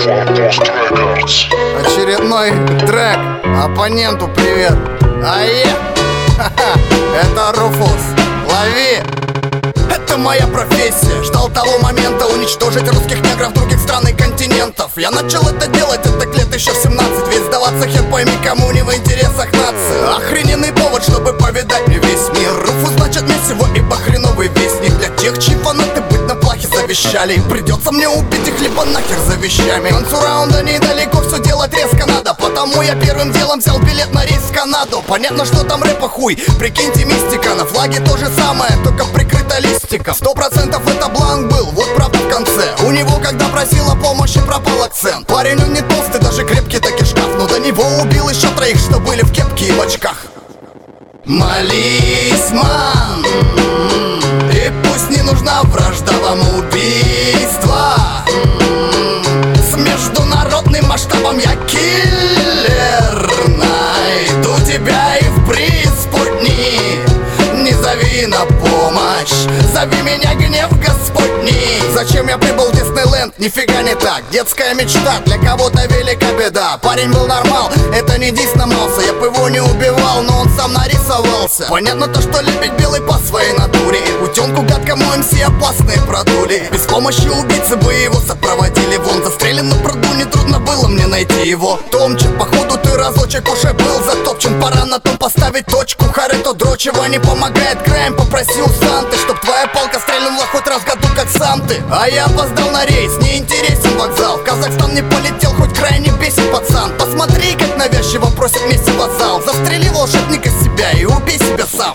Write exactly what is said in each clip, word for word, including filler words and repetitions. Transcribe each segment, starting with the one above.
Очередной трек. Оппоненту привет. Ае, это Руфус. Лови. Это моя профессия. Ждал того момента уничтожить русских негров других стран и континентов. Я начал это делать, это лет еще в семнадцать. Ведь сдаваться хер пойми кому не в интересах нации. Охрененный повод, чтобы повидать мне весь мир. Руфус значит мне всего, ибо хреновый вестник. Для тех, чьи фанаты быть на плахе завещали. И придется мне убить их либо нахер за вещами. К концу раунда недалеко, все делать резко надо. Потому я первым делом взял билет на рейс в Канаду. Понятно, что там рэпа хуй, прикиньте мистика. На флаге то же самое, только прикрыто листиком. Сто процентов это бланк был, вот правда в конце. У него, когда просила помощи, пропал акцент. Парень он не толстый, даже крепкий таки шкаф. Но до него убил еще троих, что были в кепке и в очках. Молись, ман, и пусть не нужна вражда вам убийства. С международным масштабом я киллер. Найду тебя и в преисподней. Не зови на помощь, зови меня гнев Господний. Зачем я прибыл в Диснейленд? Нифига не так. Детская мечта, для кого-то велика беда. Парень был нормал, это не дис на Мауса. Я бы его не убивал, но он сам нарисовался. Понятно то, что лебедь белый по своей натуре. Утенку гадкому МС опасные продули. Без помощи убийцы бы его сопроводили. Вон застрелен на пруду, нетрудно было мне найти его. Томчик, походу ты разочек уже был затопчен. Пора на том поставить точку. Харето дрочево не помогает краем. Попроси у Санты, чтоб твоя палка стрельнула хоть раз в году, как сам ты. А я опоздал на рейс, не интересен вокзал. В Казахстан не полетел, хоть крайне бесит пацан. Посмотри, как навязчиво просит вместе вокзал. Застрели волшебника себя и убей себя сам.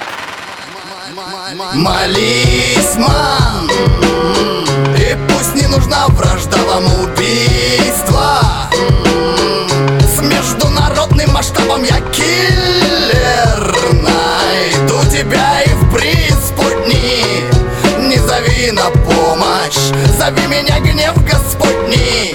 Молись, ман, и пусть не нужна вражда вам убийства. С международным масштабом я киллер. Найду тебя и в преисподней. Не зови на помощь, зови меня гнев Господний.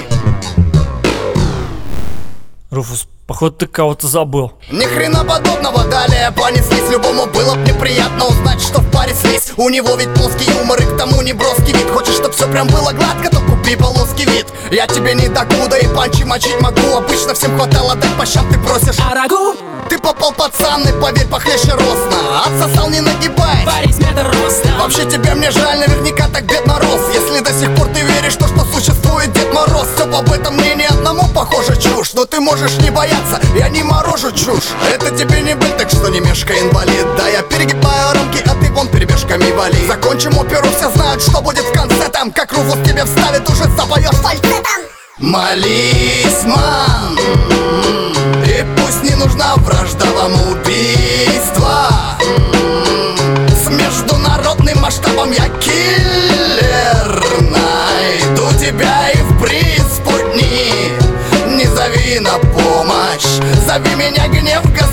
Руфус, походу ты кого-то забыл. Ни хрена подобного, далее понеслись. Любому было б неприятно узнать, что в паре слизь. У него ведь плоский юмор и к тому не броский вид. Хочешь, чтоб все прям было гладко, то купи полоский вид. Я тебе не докуда и панчи мочить могу. Обычно всем хватало дать по щам, ты просишь арагу. Ты попал пацан и поверь, похлеще роста. Отсосал не нагибай, парень с метр роста. Вообще тебе мне жаль, наверняка так бедно рос. Если до сих пор ты веришь, то что существует Дед Мороз. Все об этом мне ни одному похоже чушь. Но ты можешь не бояться, я не морожу чушь. Это тебе не быль, так что не мешкай, инвалид. Да я перегибаю рамки, а ты вон перебежками вали. Закончим оперу, все знают, что будет в конце. Там, как Руфус тебе вставит, уже запоешь фальцетом. Молись, ман, и пусть не нужна вражда вам убийства. С международным масштабом я киллер. Найду тебя и в преисподней. Не зови на помощь, зови меня гнев Господь.